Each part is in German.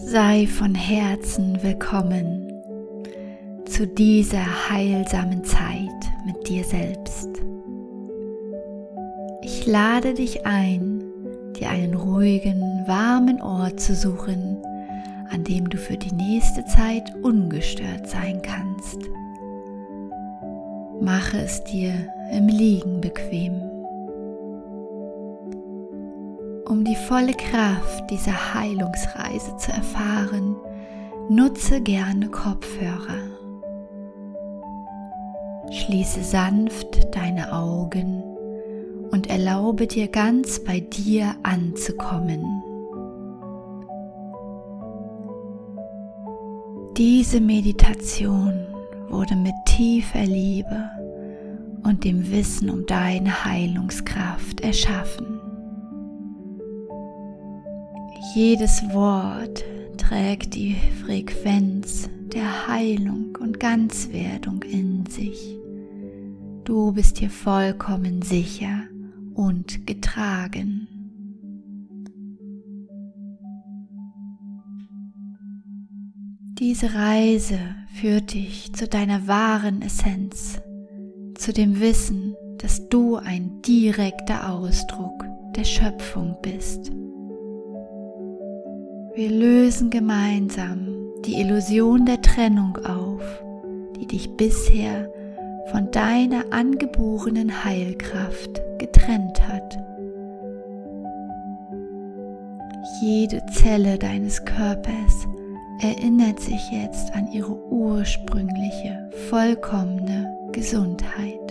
Sei von Herzen willkommen zu dieser heilsamen Zeit mit dir selbst. Ich lade dich ein, dir einen ruhigen, warmen Ort zu suchen, an dem du für die nächste Zeit ungestört sein kannst. Mache es dir im Liegen bequem. Um die volle Kraft dieser Heilungsreise zu erfahren, nutze gerne Kopfhörer. Schließe sanft deine Augen und erlaube dir ganz bei dir anzukommen. Diese Meditation wurde mit tiefer Liebe und dem Wissen um deine Heilungskraft erschaffen. Jedes Wort trägt die Frequenz der Heilung und Ganzwerdung in sich. Du bist hier vollkommen sicher und getragen. Diese Reise führt dich zu deiner wahren Essenz, zu dem Wissen, dass du ein direkter Ausdruck der Schöpfung bist. Wir lösen gemeinsam die Illusion der Trennung auf, die dich bisher von deiner angeborenen Heilkraft getrennt hat. Jede Zelle deines Körpers erinnert sich jetzt an ihre ursprüngliche, vollkommene Gesundheit.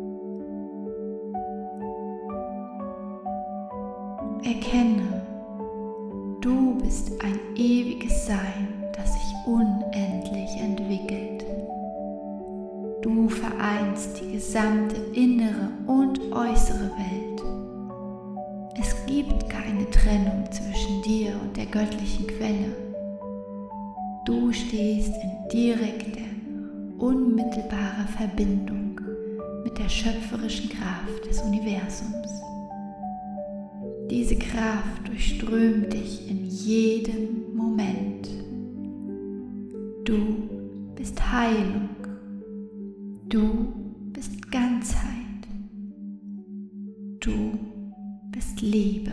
Erkenne, du bist ein ewiges Sein, das sich unendlich entwickelt. Du vereinst die gesamte innere und äußere Welt. Es gibt keine Trennung zwischen dir und der göttlichen Quelle. Du stehst in direkter, unmittelbarer Verbindung mit der schöpferischen Kraft des Universums. Diese Kraft durchströmt dich in jedem Moment. Du bist Heilung. Du bist Ganzheit. Du bist Liebe.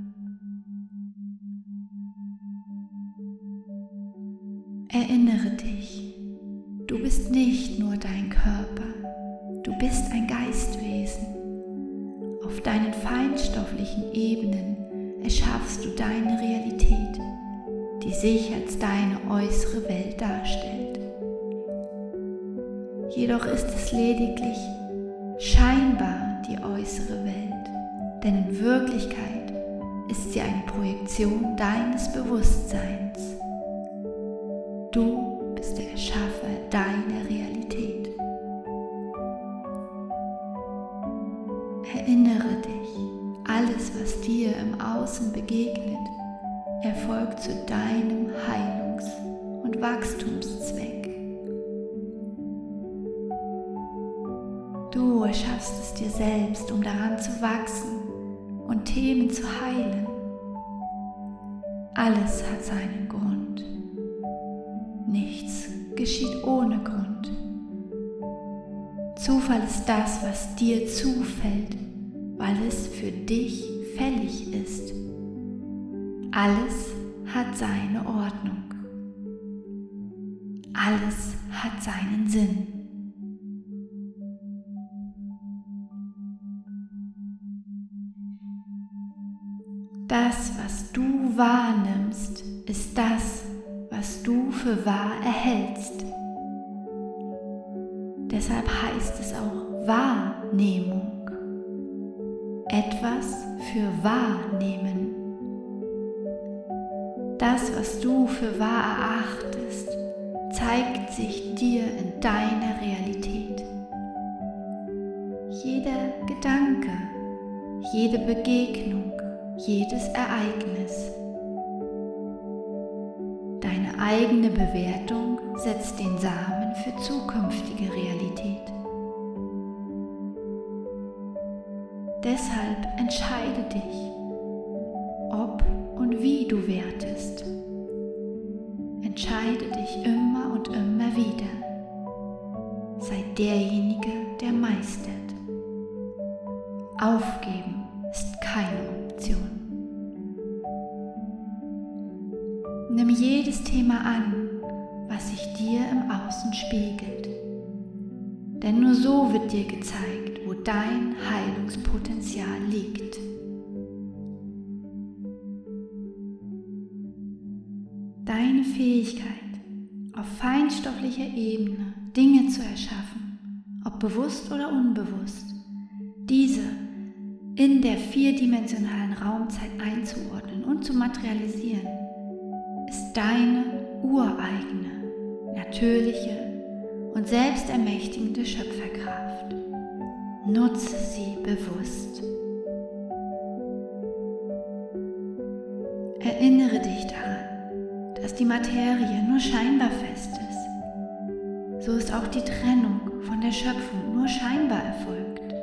Erinnere dich, du bist nicht nur dein Körper, du bist ein Geistwesen. Auf deinen feinstofflichen Ebenen erschaffst du deine Realität, die sich als deine äußere Welt darstellt. Jedoch ist es lediglich scheinbar die äußere Welt, denn in Wirklichkeit ist sie eine Projektion deines Bewusstseins. Du bist der Erschaffer deiner Realität. Erinnere dich, alles, was dir im Außen begegnet, erfolgt zu deinem Heilungs- und Wachstumszweck. Du erschaffst es dir selbst, um daran zu wachsen und Themen zu heilen. Alles hat seinen Grund. Nichts geschieht ohne Grund. Zufall ist das, was dir zufällt, weil es für dich fällig ist. Alles hat seine Ordnung. Alles hat seinen Sinn. Das, was du wahrnimmst, ist das, was du für wahr erhältst. Deshalb heißt es auch Wahrnehmung. Etwas für wahrnehmen. Das, was du für wahr erachtest, zeigt sich dir in deiner Realität. Jeder Gedanke, jede Begegnung, jedes Ereignis. Deine eigene Bewertung setzt den Samen für zukünftige Realität. Deshalb entscheide dich, ob und wie du wertest. derjenige, der meistert. Aufgeben ist keine Option. Nimm jedes Thema an, was sich dir im Außen spiegelt. Denn nur so wird dir gezeigt, wo dein Heilungspotenzial liegt. Deine Fähigkeit, auf feinstofflicher Ebene Dinge zu erschaffen, ob bewusst oder unbewusst, diese in der vierdimensionalen Raumzeit einzuordnen und zu materialisieren, ist deine ureigene, natürliche und selbstermächtigende Schöpferkraft. Nutze sie bewusst. Erinnere dich daran, dass die Materie nur scheinbar fest ist. So ist auch die Trennung von der Schöpfung nur scheinbar erfolgt.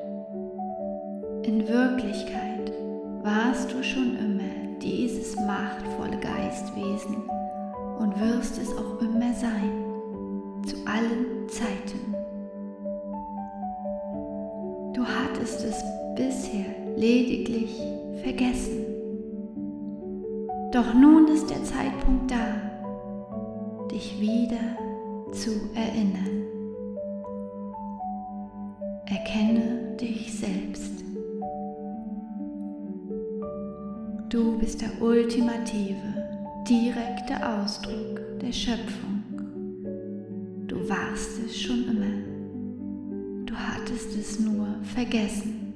In Wirklichkeit warst du schon immer dieses machtvolle Geistwesen und wirst es auch immer sein, zu allen Zeiten. Du hattest es bisher lediglich vergessen. Doch nun ist der Zeitpunkt da, dich wieder zu erinnern. Erkenne dich selbst. Du bist der ultimative, direkte Ausdruck der Schöpfung. Du warst es schon immer. Du hattest es nur vergessen.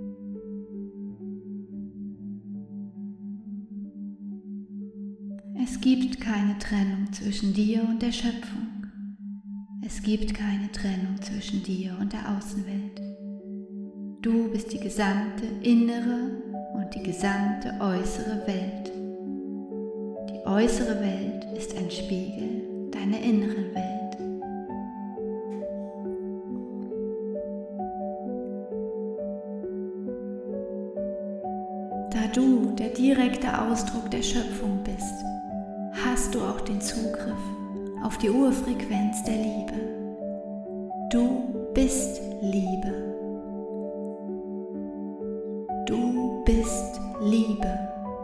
Es gibt keine Trennung zwischen dir und der Schöpfung. Es gibt keine Trennung zwischen dir und der Außenwelt. Du bist die gesamte innere und die gesamte äußere Welt. Die äußere Welt ist ein Spiegel deiner inneren Welt. Da du der direkte Ausdruck der Schöpfung bist, hast du auch den Zugriff auf die Urfrequenz der Liebe. Du bist Liebe. Du bist Liebe.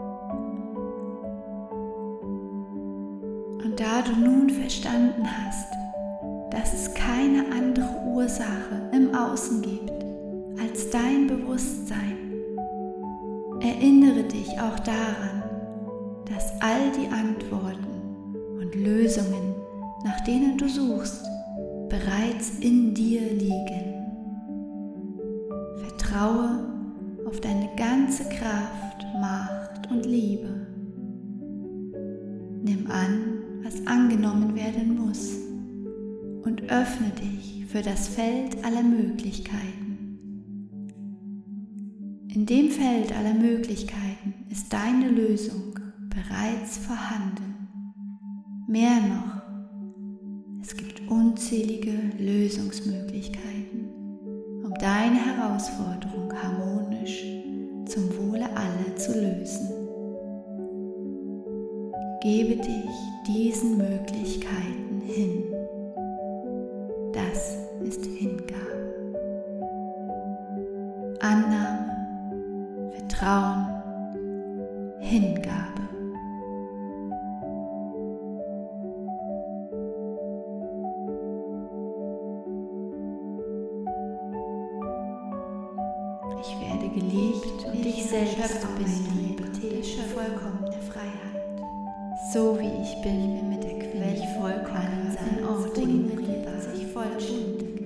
Und da du nun verstanden hast, dass es keine andere Ursache im Außen gibt als dein Bewusstsein, erinnere dich auch daran, dass all die Antworten und Lösungen, nach denen du suchst, bereits in dir liegen. Vertraue auf deine ganze Kraft, Macht und Liebe. Nimm an, was angenommen werden muss, und öffne dich für das Feld aller Möglichkeiten. In dem Feld aller Möglichkeiten ist deine Lösung bereits vorhanden. Mehr noch, es gibt unzählige Lösungsmöglichkeiten, um deine Herausforderung harmonisch zum Wohle aller zu lösen. Gebe dich diesen Möglichkeiten hin. Das ist Hingabe. Annahme, Vertrauen, Hingabe. Ich werde geliebt und ich selbst bin Liebe, vollkommene Freiheit. So wie ich bin mit der Quelle, welch vollkommen sein Ort ignoriert sich vollständig.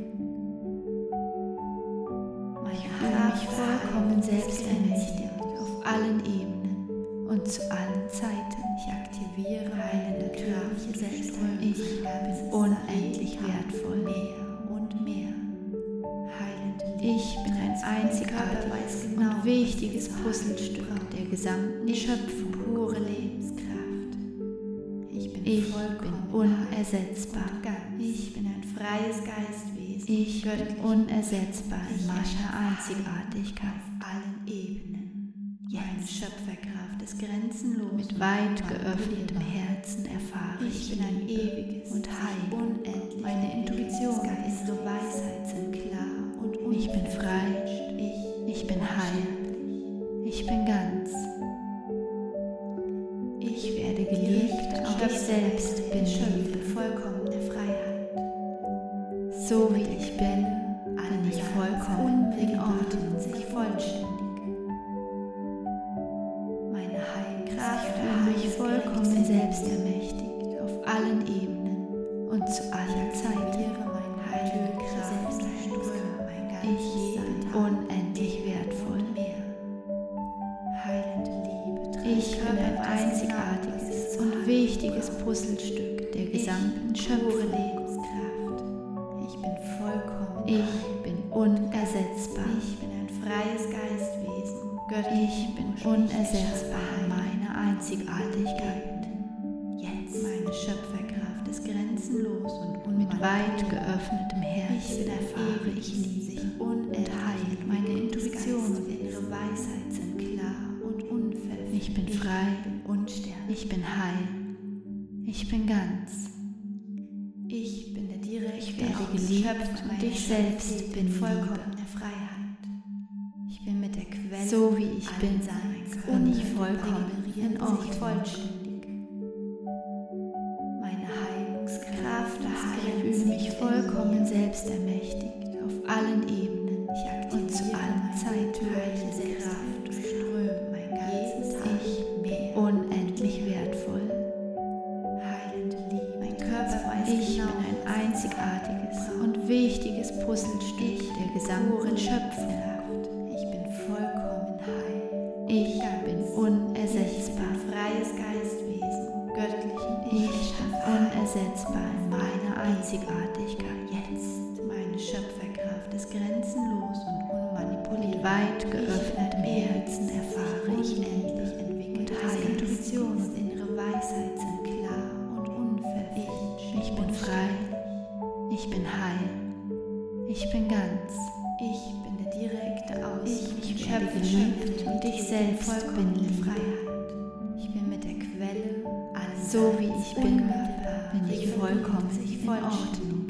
Ich fühle mich vollkommen selbstermächtigt auf allen Ebenen und zu allen Zeiten. Ich aktiviere heilende Kraft selbst. Ich bin unendlich wertvoll, mehr und mehr. Ich bin ein einzigartiges und wichtiges Puzzlestück der gesamten Schöpfung, pure Lebenskraft. Ich bin unersetzbar. Ich bin ein freies Geistwesen. Ich bin unersetzbar in meiner Einzigartigkeit auf allen Ebenen. Meine Schöpferkraft ist grenzenlos. Mit weit geöffnetem Herzen erfahre ich bin ein ewiges und heil. Unendlich. Meine Intuition ist so Weisheit. Ich bin frei. Ich bin heil. Ich bin ganz. Ich werde geliebt. Auch ich selbst bin Liebe. Vollkommene Freiheit. So wie ich bin ich vollkommen in Ordnung, sich vollständig. Meine Heilkraft fühlt mich vollkommen selbstermächtigt auf allen Ebenen und zu aller Zeit. Meine Heilkraft strömt mein ganzes Sein, unendlich wertvoll. Heilende Liebe. Ich bin ein einzigartiges und wichtiges Puzzlestück der gesamten Schöpfung. Ich bin vollkommen. Ich bin unersetzbar. Ich bin ein freies Geistwesen. Ich bin unersetzbar in meiner Einzigartigkeit. Jetzt meine Schöpferkraft ist grenzenlos und mit weit geöffnetem Herzen erfahre ich Liebe und Heil. Meine Intuition und innere Weisheit sind klar und unverfälscht. Ich bin frei, ich bin heil, ich bin ganz. Ich bin der direkte geliebt und ich selbst bin vollkommene Freiheit. Ich bin mit der Quelle, so wie ich bin, bin ich vollkommen in Ordnung. Vollständig. Meine Heilungskraft, ich fühle mich vollkommen selbstermächtigt auf allen Ebenen und zu allen Zeiten. Heilende Kraft durchströmt mein ganzes Sein. Ich bin unendlich wertvoll. Ich bin ein einzigartiges und wichtiges Puzzlestück der gesamten Schöpfung. Ich bin vollkommen heil. Ich bin unersetzbar. Freies Geistwesen, göttlichen. Ich bin unersetzbar in meiner Einzigartigkeit. Jetzt meine Schöpferkraft ist grenzenlos und unmanipuliert. Mit weit geöffnetem Herzen erfahre ich endlich entwickelt. Meine Intuition und innere Weisheit sind klar. Ich bin frei, ich bin heil, ich bin ganz. Ich bin der direkte Ausdruck. Ich werde geliebt und ich selbst bin Liebe. Ich bin mit der Quelle, so wie ich bin ich vollkommen in Ordnung.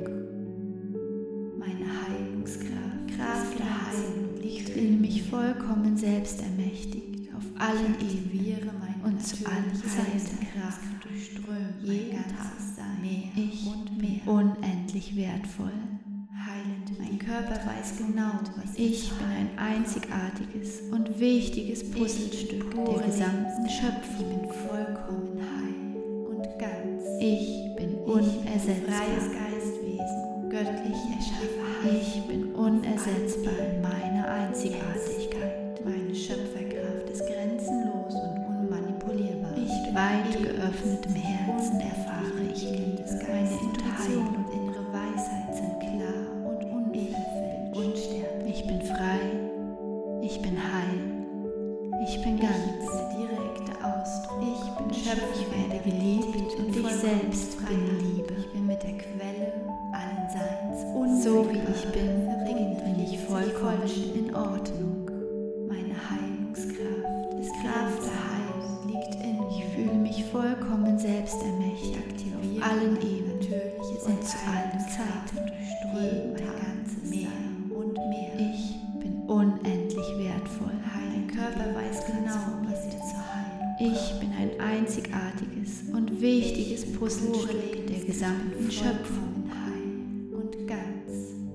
Meine Heilungskraft, Kraft der Heilung, ich fühle mich vollkommen selbstermächtigt auf allen Ebenen und zu allen Zeiten. Kraft durchströmt mein ganzes Sein. Ich bin unendlich wertvoll. Heilend. Mein Körper weiß genau, was ich bin ein einzigartiges und wichtiges Puzzlestück der gesamten Schöpfung. Ich bin vollkommen heil und ganz. Ich bin unersetzbar. Freies Geistwesen, göttlich erschaffen. Ich bin unersetzbar in meiner Einzigartigkeit. Meine Schöpferkraft ist grenzenlos und unmanipulierbar. Mit weit geöffnetem Herzen erfahre ich Liebe. Meine Intuition und innere Weisheit sind klar und unsterblich. Ich bin frei, ich bin heil, ich bin ganz. Der direkte Ausdruck. Ich bin Schöpfer, ich werde geliebt und ich selbst bin Liebe. Ich bin mit der Quelle allen Seins. So wie ich bin ich vollkommen in Ordnung. Meine Heilungskraft ist Kraft der Heilung, liegt in mir. Ich fühle mich vollkommen selbstermächtigt auf allen Ebenen und zu allen Zeiten. Durchströmt mein ganzes Sein und mehr. Ich bin unendlich wertvoll. Mein Körper weiß genau, was er zur Heilung braucht. Ich bin ein einzigartiges und wichtiges Puzzlestück der gesamten Schöpfung. Und ganz.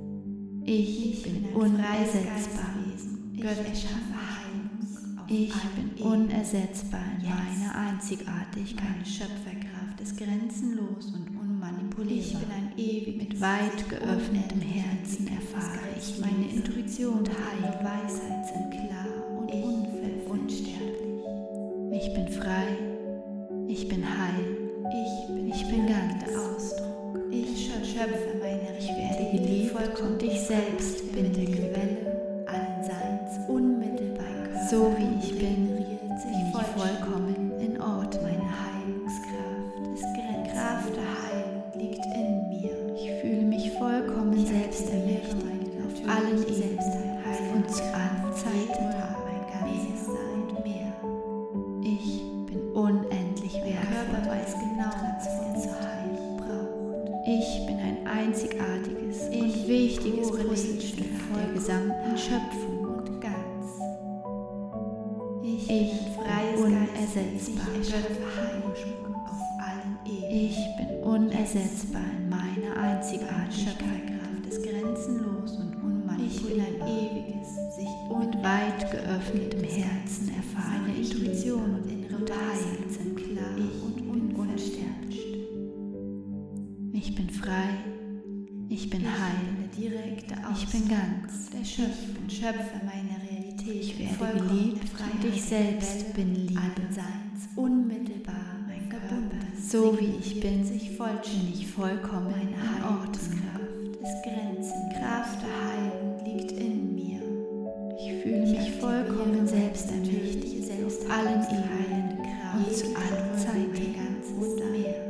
Ich bin unersetzbar. Göttliche Heilung. Ich bin unersetzbar in meiner Einzigartigkeit. Meine Schöpferkraft ist grenzenlos und unmanipulierbar. Ich bin ein ewig mit weit geöffnetem Herzen erfahre ich. Meine Intuition und heile Weisheit sind klar und unsterblich. Ich bin frei, ich bin heil, ich bin ganz. Ausdruck. Ich schöpfe meine. Ich werde geliebt und ich selbst bin die Quelle allen Seins unmittelbar. So wie ich bin ich vollkommen in Ordnung. Meine Heilungskraft ist Kraft der Heilung liegt in mir. Ich fühle mich vollkommen selbstermächtigt auf allen Ebenen und zu allen Zeiten. Mein ganzes Sein mehr. Ich bin unendlich wertvoll. Mein Körper weiß genau, was er zur Heilung braucht. Ich bin ein einzigartiges und wichtiges Puzzlestück der gesamten Schöpfung und ganz. Ich bin unersetzbar auf allen Ebenen. Ich bin unersetzbar in meiner Einzigartigkeit. Ist grenzenlos und unmanipulierbar. Ich bin ein ewiges, sich mit weit geöffnetem Herzen erfahrene Intuition und innere Weisheit sind klar und unsterblich. Ich bin frei, ich bin heil, ich bin ganz, der Schöpfer meiner Realität. Ich werde geliebt und ich selbst bin Liebe. Unmittelbar, mein Körper, so wie ich bin ich vollkommen in Ordnung. Ist Grenzenkraft der Heilung liegt in mir. Ich fühle mich vollkommen selbstermächtig, auf allen Ebenen und zu allen Zeiten ganz und mehr.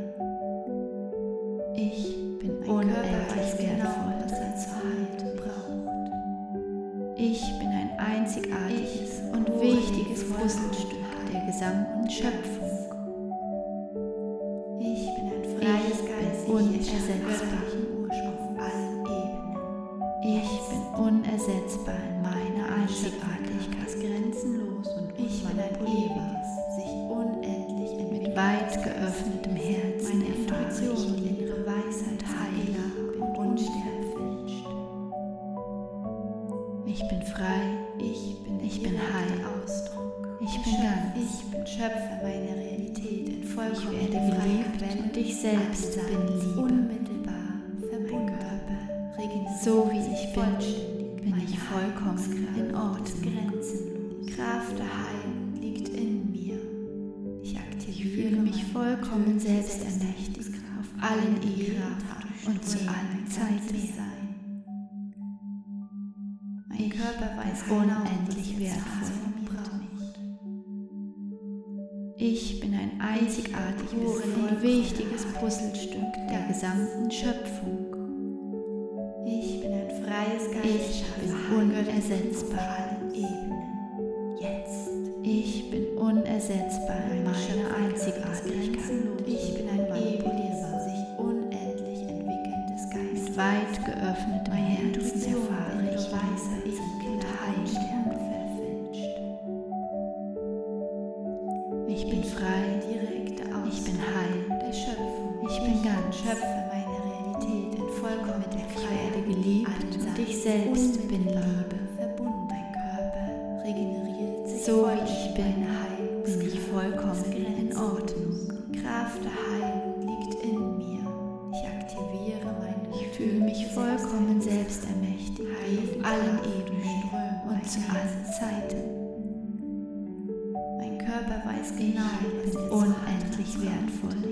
Ich bin unendlich wertvoll, was er zur Heilung braucht. Ich bin ein einzigartiges und wichtiges Puzzlestück der gesamten Schöpfung. Ich bin ein freies Geist, unersetzbar. Ich bin unersetzbar in meiner Einzigartigkeit, grenzenlos und ich bin ein ewiges, sich unendlich mit weit geöffnetem Herzen, meine Intuition und innere Weisheit heiler und unsterblich. Ich bin frei, ich bin heil, ich bin ganz, ich bin Schöpfer meiner Realität in vollkommener Freiheit. Ich werde geliebt und ich selbst bin Liebe. So wie ich bin ich vollkommen in Ordnung. Kraft der Heilung liegt in mir. Ich fühle mich vollkommen selbstermächtigt auf allen Ebenen und zu allen Zeiten. Mein Körper weiß unendlich wertvoll. Ich bin ein einzigartiges und wichtiges Puzzlestück der gesamten Schöpfung. Ich bin ein freies Geist. Ich bin unersetzbar. Jetzt. Ich bin unersetzbar in meiner Einzigartigkeit. Ich bin ein ewiges, sich unendlich entwickelndes Geist. Mit weit geöffnetem Herzen erfahre ich Weisheit und Heilung verfälscht. Ich bin frei. Ich bin heil. Der Schöpfung. Ich bin ganz Schöpfer meiner Realität in vollkommener Freiheit. Ich werde geliebt und ich selbst bin Liebe. Verbunden, mein Körper regeneriert sich. So wie ich bin ich vollkommen in Ordnung. Kraft der Heilung liegt in mir. Ich aktiviere meine. Ich fühle mich vollkommen selbstermächtigt auf allen Ebenen und zu allen Zeiten. Mein Körper weiß genau, ich bin unendlich wertvoll.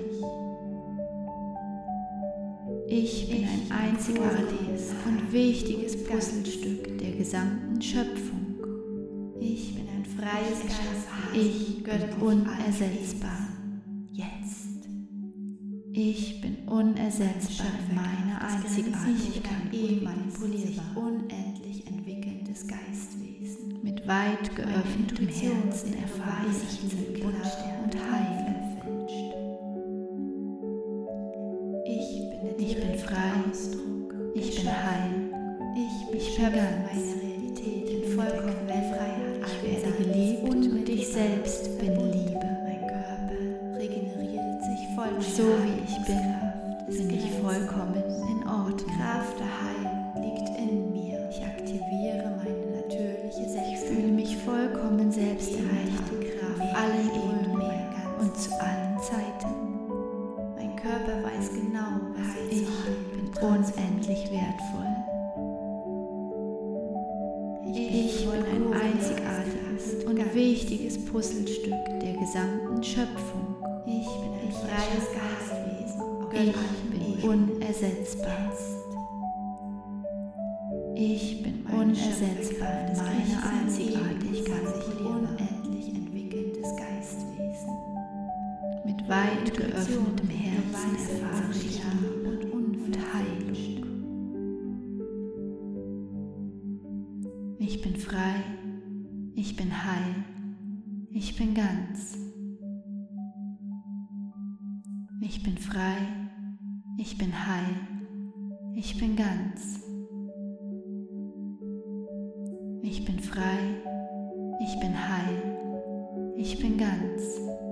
Ich bin ein einzigartiges und wichtiges Puzzlestück der gesamten Schöpfung. Ich bin ein freies Geist. Ich bin unersetzbar. Jetzt. Ich bin unersetzbar in meiner Einzigartigkeit. Sich unendlich entwickelndes Geistwesen. Mit weit geöffnetem Herzen erfahre ich Liebe und Heilung. Ich bin frei, ich bin heil, ich bin ganz, meine Realität in vollkommener Freiheit. Ich werde geliebt und ich selbst bin Liebe. Mein Körper regeneriert sich vollkommen. So wie ich bin ich vollkommen in Ordnung. Kraft der Heilung liegt in mir. Ich aktiviere meine natürliche Selbst. Ich fühle mich vollkommen selbstermächtigt auf allen Ebenen und zu allen Zeiten. Mein Körper weiß genau, was ich bin unendlich wertvoll. Ich bin ein einzigartiges und wichtiges Puzzlestück der gesamten Schöpfung. Ich bin ein freies Geistwesen. Ich bin unersetzbar. Ich bin unersetzbar in meiner Einzigartigkeit. Unendlich entwickelndes Geistwesen. Mit weit geöffnetem Herzen erfahre ich Liebe und Heilung. Ich bin frei, ich bin heil, ich bin ganz. Ich bin frei, ich bin heil, ich bin ganz. Ich bin frei, ich bin heil, ich bin ganz.